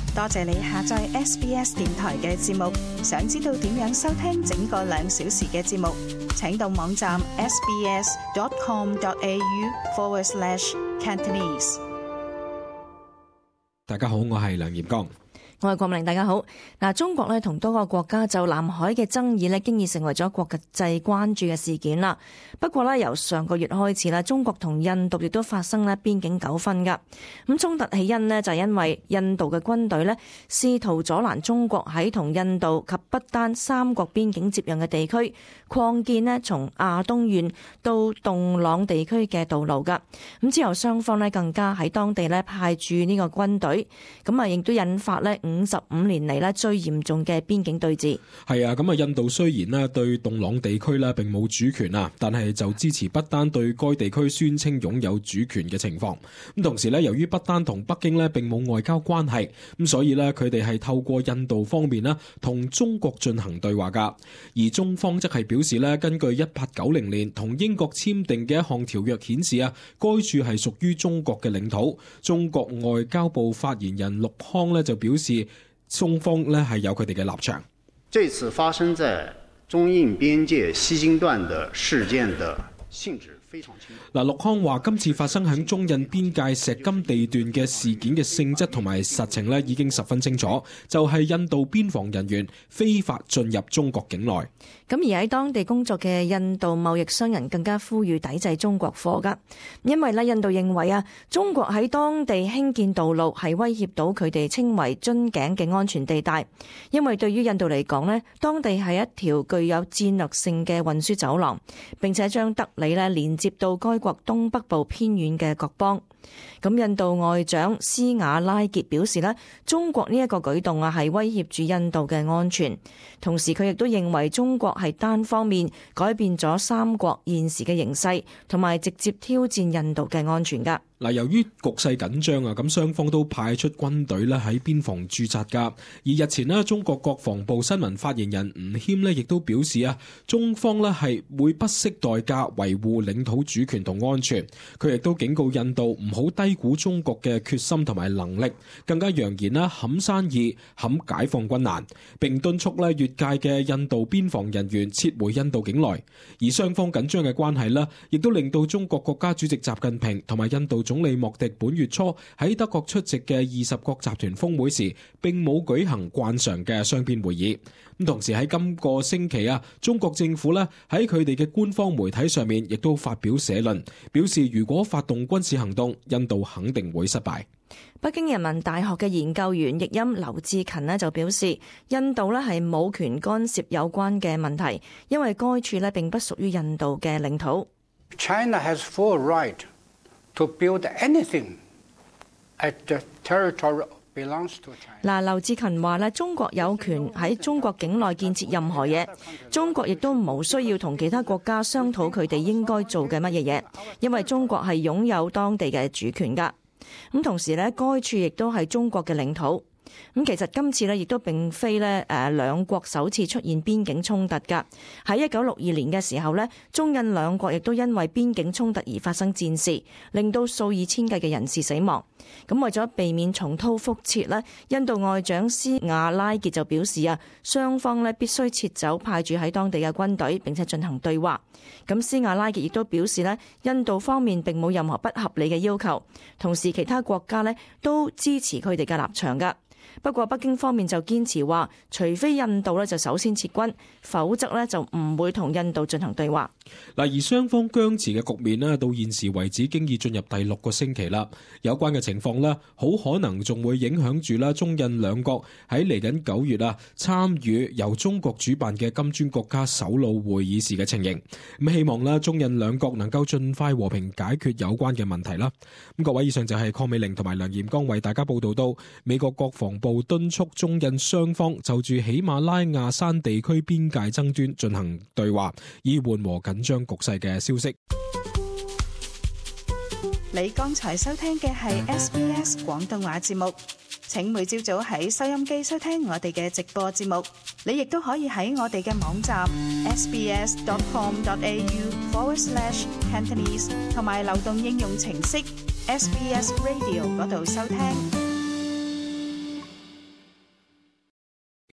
多謝你下載 SBS 電台嘅節目。想知道點樣收聽整個2小時嘅節目，請到網站 sbs.com.au/Cantonese。 大家好，我係梁炎剛。 我係郭明玲，大家好。中國咧同多個國家就南海嘅爭議咧，經已成為咗國際關注嘅事件啦。不過咧，由上個月開始啦，中國同印度亦都發生咧邊境糾紛噶。咁衝突起因呢，就係因為印度嘅軍隊咧試圖阻攔中國喺同印度及不丹三國邊境接壤嘅地區擴建咧從亞東縣到洞朗地區嘅道路噶。咁之後雙方咧更加喺當地咧派駐呢個軍隊，咁亦都引發咧55年嚟咧最嚴重嘅邊境對峙。 係啊，咁印度雖然咧對洞朗地區咧並冇主權啊，但係就支持不丹對該地區宣稱擁有主權嘅情況。咁同時咧，由於不丹同北京咧並冇外交關係，咁所以咧佢哋係透過印度方面咧同中國進行對話噶。而中方則係表示咧，根據1890年同英國簽訂嘅一項條約顯示啊，該處係屬於中國嘅領土。中國外交部發言人陸康咧就表示，中方咧係有佢哋嘅立場。 這次發生在中印邊界西京段的事件的性質非常清楚。 陸康話今次發生喺中印邊界石金地段嘅事件嘅性質同埋實情咧已經十分清楚，就係印度邊防人員非法進入中國境內。 咁而喺當地工作嘅印度貿易商人更加呼籲抵制中國貨噶，因為印度認為中國喺當地興建道路係威脅到佢哋稱為樽頸嘅安全地帶，因為對於印度嚟講當地係一條具有戰略性嘅運輸走廊，並且將德里連接到該國東北部偏遠嘅各邦。咁印度外長斯瓦拉傑表示中國呢一個舉動係威脅住印度嘅安全，同時佢亦都認為中國係單方面改變咗三國現時嘅形勢，同埋直接挑戰印度嘅安全噶。 由於局勢緊張啊，咁雙方都派出軍隊喺邊防駐紮噶。而日前中國國防部新聞發言人吳謙亦都表示中方係會不惜代價維護領土主權同安全。佢亦都警告印度唔好低估中國嘅決心同埋能力，更加揚言撼山易撼解放軍難，並敦促越界嘅印度邊防人員撤回印度境內。而雙方緊張嘅關係亦都令到中國國家主席習近平同埋印度總理莫迪本月初喺德國出席嘅20國集團峰會時，並冇舉行慣常嘅雙邊會議。咁同時喺今個星期中國政府喺佢哋嘅官方媒體上面亦都發表社論，表示如果發動軍事行動，印度肯定會失敗。 北京人民大學嘅研究員譯音劉志勤就表示，印度係冇權干涉有關嘅問題，因為該處並不屬於印度嘅領土。 China has full right to build anything at the territory belongs to China。 劉志勤話中國有權喺中國境內建設任何嘢，中國亦都冇需要同其他國家商討佢哋應該做嘅乜嘢嘢，因為中國係擁有當地嘅主權㗎。咁同時該處亦都係中國嘅領土。咁其實今次亦都並非兩國首次出現邊境衝突㗎。喺1962年嘅時候中印兩國亦都因為邊境衝突而發生戰事，令到數以千計嘅人士死亡。咁為咗避免重蹈覆轍印度外長斯瓦拉傑就表示雙方必須撤走派駐喺當地嘅軍隊，並且進行對話。咁斯瓦拉傑亦都表示印度方面並冇任何不合理嘅要求，同時其他國家都支持佢哋嘅立場㗎。不過北京方面就堅持話，除非印度就首先撤軍，否則就唔會同印度進行對話。 而雙方僵持嘅局面到現時為止經已進入第6個星期啦。有關嘅情況好可能仲會影響住中印兩國喺嚟緊9月參與由中國主辦嘅金磚國家首腦會議時嘅情形。咁希望中印兩國能夠盡快和平解決有關嘅問題啦。咁各位，以上就係鄺美玲同埋梁炎剛為大家報道到美國國防部敦促中印雙方就住喜馬拉雅山地區邊界爭端進行對話，以緩和緊張局勢嘅消息。 你剛才收聽嘅係 SBS 廣東話節目，請每朝早喺收音機收聽我哋嘅直播節目。你亦都可以喺我哋嘅網站 sbs.com.au/Cantonese 同埋流動應用程式 SBS Radio 嗰度收聽。